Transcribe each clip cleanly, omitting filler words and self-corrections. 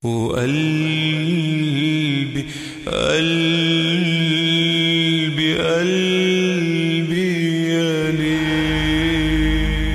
وقلبي قلبي قلبي يا ليل.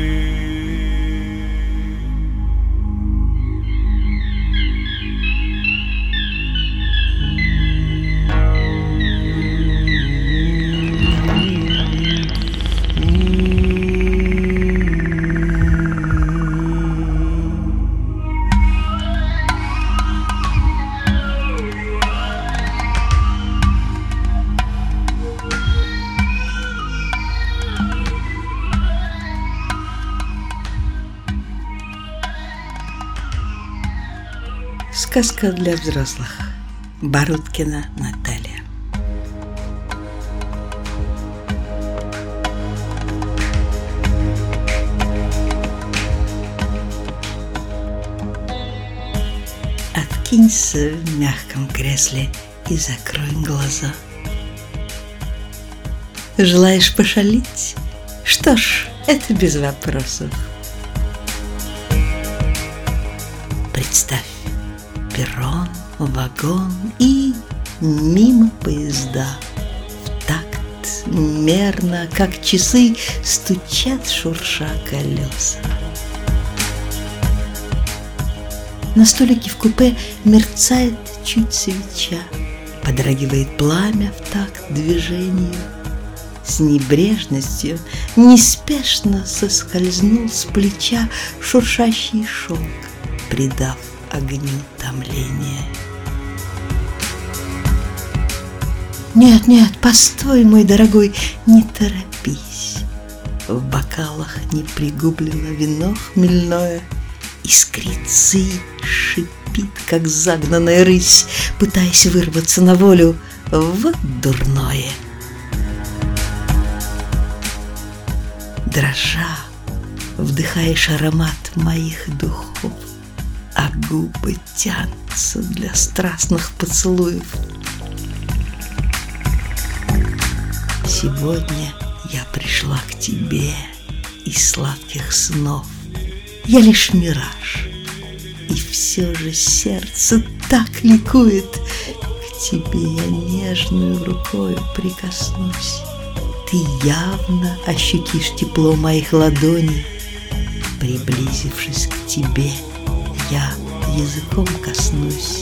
Сказка для взрослых. Бородкина Наталья. Откинься в мягком кресле и закрой глаза. Желаешь пошалить? Что ж, это без вопросов. Представь перрон, вагон и мимо поезда. В такт мерно, как часы, стучат, шурша колеса. На столике в купе мерцает чуть свеча, подрагивает пламя в такт движению. С небрежностью неспешно соскользнул с плеча шуршащий шелк, придав огню томления. Нет, нет, постой, мой дорогой, не торопись. В бокалах не пригублено вино хмельное, искрится и шипит, как загнанная рысь, пытаясь вырваться на волю. Вот дурное. Дрожа, вдыхаешь аромат моих духов, а губы тянутся для страстных поцелуев. Сегодня я пришла к тебе из сладких снов. Я лишь мираж, и все же сердце так ликует. К тебе я нежную рукой прикоснусь. Ты явно ощутишь тепло моих ладоней. Приблизившись к тебе, я языком коснусь.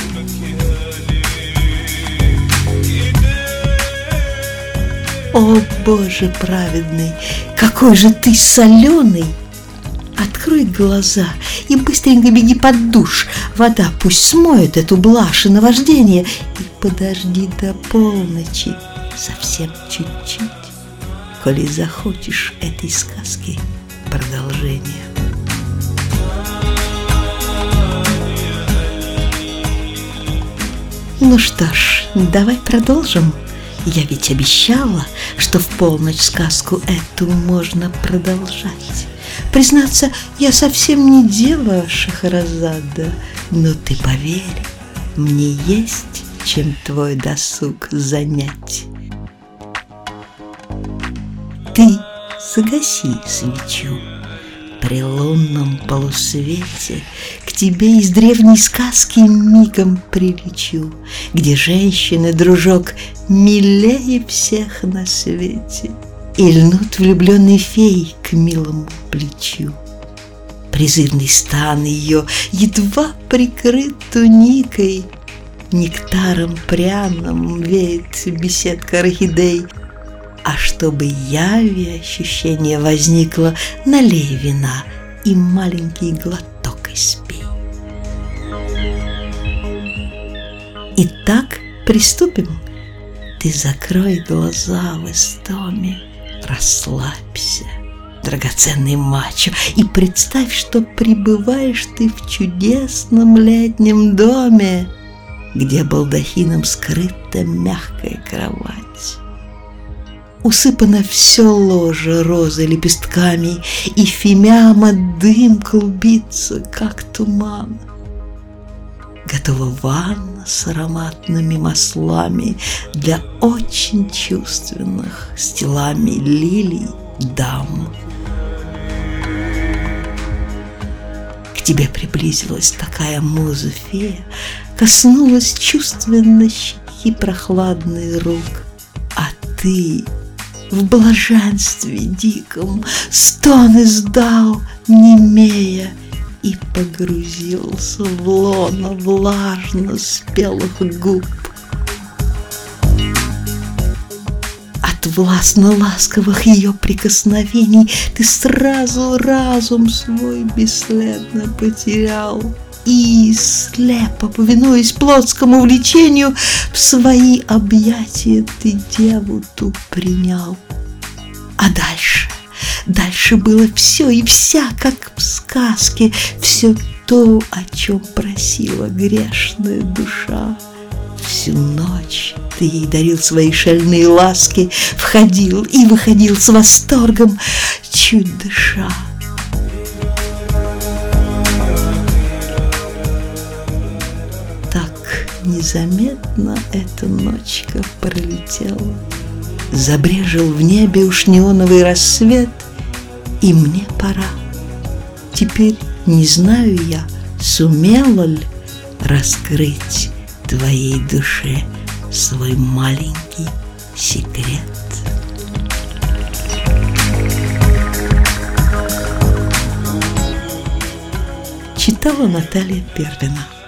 О, Боже праведный, какой же ты соленый! Открой глаза и быстренько беги под душ. Вода пусть смоет эту блажь и наваждение. И подожди до полночи, совсем чуть-чуть, коли захочешь этой сказки продолжения. Ну что ж, давай продолжим. Я ведь обещала, что в полночь сказку эту можно продолжать. Признаться, я совсем не дева Шахразада, но ты поверь, мне есть чем твой досуг занять. Ты загаси свечу. При лунном полусвете к тебе из древней сказки мигом прилечу, где женщины, дружок, милее всех на свете, и льнут влюбленные феи к милому плечу. Призывный стан ее едва прикрыт туникой, нектаром пряным веет беседка орхидей. А чтобы яви ощущение возникло, налей вина и маленький глоток испей. Итак, приступим. Ты закрой глаза в истоме, расслабься, драгоценный мачо, и представь, что пребываешь ты в чудесном летнем доме, где балдахином скрыта мягкая кровать. Усыпано все ложе розы лепестками, и фимиама дым клубится, как туман. Готова ванна с ароматными маслами для очень чувственных с телами лилий дам. К К тебе приблизилась такая муза-фея, коснулась чувственно щеки прохладный рук, а ты в блаженстве диком стон издал, немея, и погрузился в лоно влажно спелых губ. От властно-ласковых ее прикосновений ты сразу разум свой бесследно потерял и, слепо повинуясь плотскому влечению, в свои объятия ты деву ту принял. А дальше было все и вся, как в сказке, все то, о чем просила грешная душа. Всю ночь ты ей дарил свои шальные ласки, входил и выходил с восторгом, чуть дыша. Так незаметно эта ночка пролетела. Забрежил в небе уж неоновый рассвет, и мне пора. Теперь не знаю я, сумела ли раскрыть твоей душе свой маленький секрет. Читала Наталья Первина.